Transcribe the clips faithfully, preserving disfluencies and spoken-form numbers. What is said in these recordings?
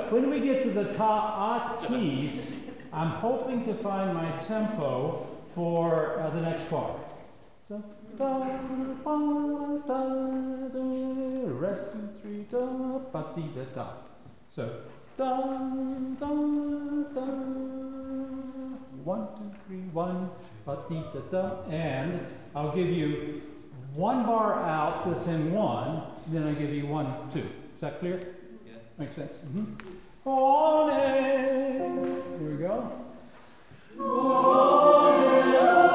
when we get to the ta atis, I'm hoping to find my tempo for uh, the next part. So, da, ba, da, da, rest in three, da, ba, di, da, da. So, da, da, da, one, two, three, one, ba, di, da, da, and I'll give you one bar out that's in one, then I give you one, two. Is that clear? Yes. Makes sense? Mm-hmm. On it. Here we go. On it.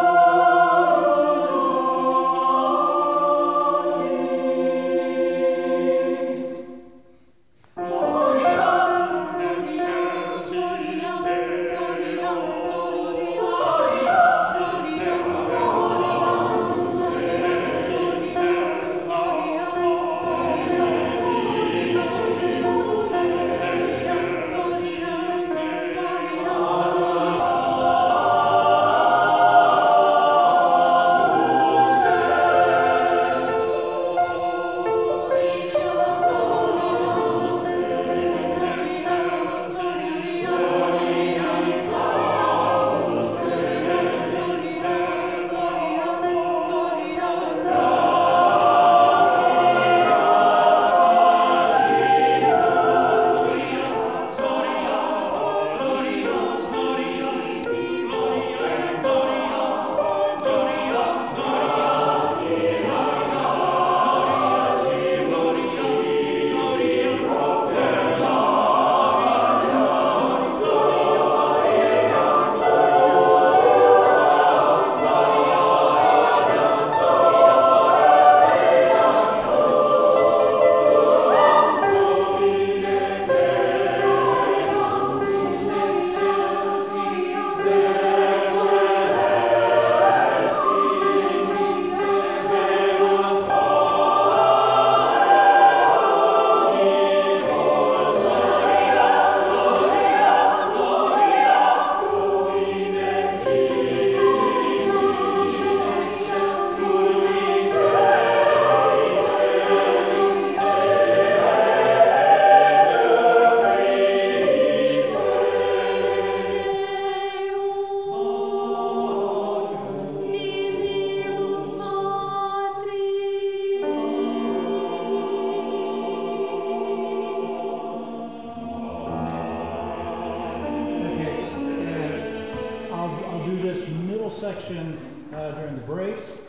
Section uh, during the break.